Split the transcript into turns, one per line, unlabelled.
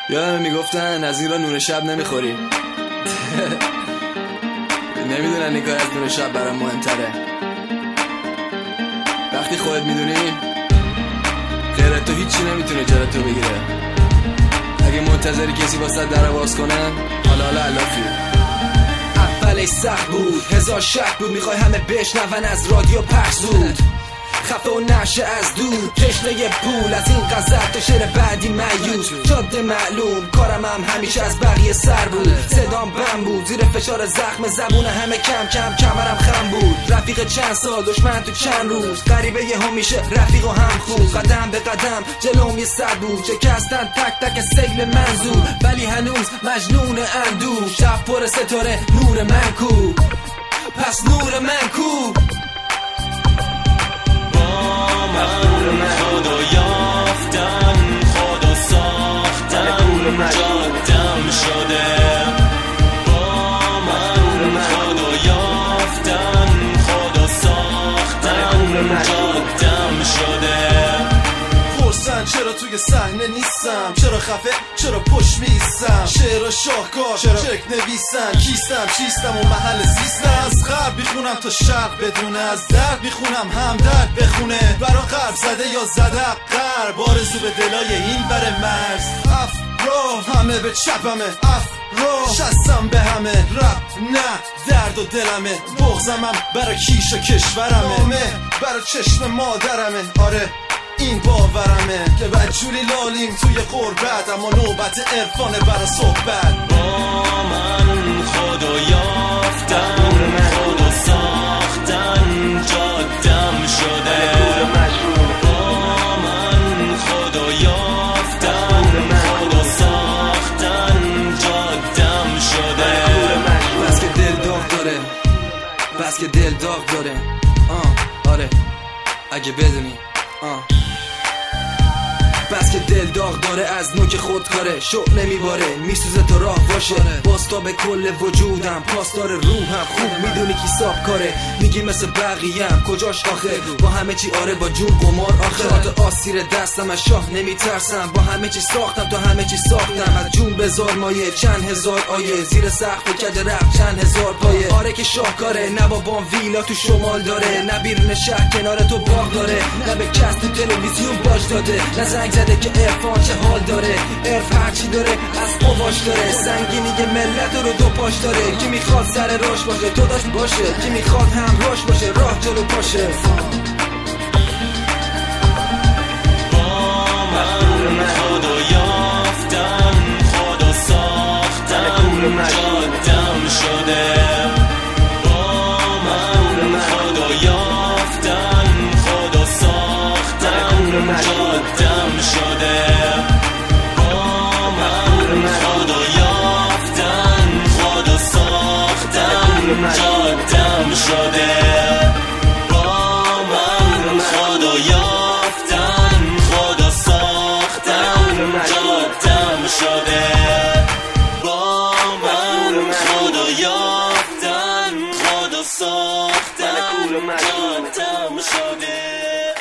یادم میگفتن از این را نور شب نمیخوریم. نمیدونن نگاه از نور شب برام مهمتره. وقتی خودت میدونی غیر تو هیچی نمیتونه جلوی تو بگیره. اگه منتظری کسی واسه در باز کنه، حالا علافی. اولش سخت بود، هزار شک بود، میخوای همه بشنون از رادیو پخش زود، خفه و نشه از دور، تشنه پول از این غزل تا شعر بعدی مایوس، جاده معلوم کارم هم همیشه از بقیه سر بود، صدام بم بود زیر فشار زخم زبون همه، کم کم کمرم خم بود، رفیق چند سال دشمن تو چند روز، غریبه هم میشه رفیق و هم خوب، قدم به قدم جلوم یه صد بود، شکستن تک تک سیل منظور، ولی هنوز مجنون اندوه، شب پر ستاره نور من کو، پس نور من کو،
خدا یافتن، خدا ساختن، جادم شده با من، خدا یافتن، خدا ساختن، جادم شده.
پرسن چرا توی صحنه نیستم، چرا خفه، چرا پشت میستم، شعر شاهکار، چرا چک نویسن، کیستم، چیستم و محل زیستم، از غرب میخونم تا شرق بدونه، از درد میخونم هم درد بخونه، برا غرب زده یا زده غرب، آرزو به دلای این بر مرز، افرا همه به چپمه، افرا شستم به همه، رب نه درد و دلمه، بغزمم برا کیش و کشورمه، برا چشم مادرمه، آره این باورمه که بدجوری لالیم توی قربت، اما نوبت عرفانه برا صحبت.
با من خدا یافتن، خدا ساختن، جادم شده با من، خدا یافتن، خدا ساختن، جادم شده.
بس که دل داغ داره، بس که دل داغ داره، آره اگه بدونی بس که دل داغ داره، از نوک خودکاره، شعله میباره، میسوزه تا راه باشه، باستا به کل وجودم، پاسدار روحم، خوب میدونی کی ساب کاره، میگی مثل بقیه‌ام کجاش آخه، با همه چی آره با جون قمار آخه، هات آسیر دستم از شاه نمیترسم، با همه چی ساختم تا همه چی ساختم، از جون بزار مایه چند هزار آیه، زیر سقف کج رفت چند هزار پایه، آره که شاهکاره، نه بابام ویلا تو شمال داره، نه بیرون شهر کنار تو باغ داره، نه به کس تو تلویزیون باج داده، نه زنگ زده که عرفان چه حال داره، عرف هرچی داره از قواش داره، سنگینی که ملت رو دو پاش داره، کی میخواد سر راش باشه تو داشت باشه، کی میخواد هم راش باشه راه جلو پاشه.
با من خدا یافتن، خدا ساختن، جادم شده با من، خدا یافتن، خدا ساختن، جادم شده با من، خدا یافتن، خدا ساختن، جادم شده با من، خدا یافتن، خدا ساختن، جادم شده با من، خدا یافتن، خدا ساختن، جادم شده.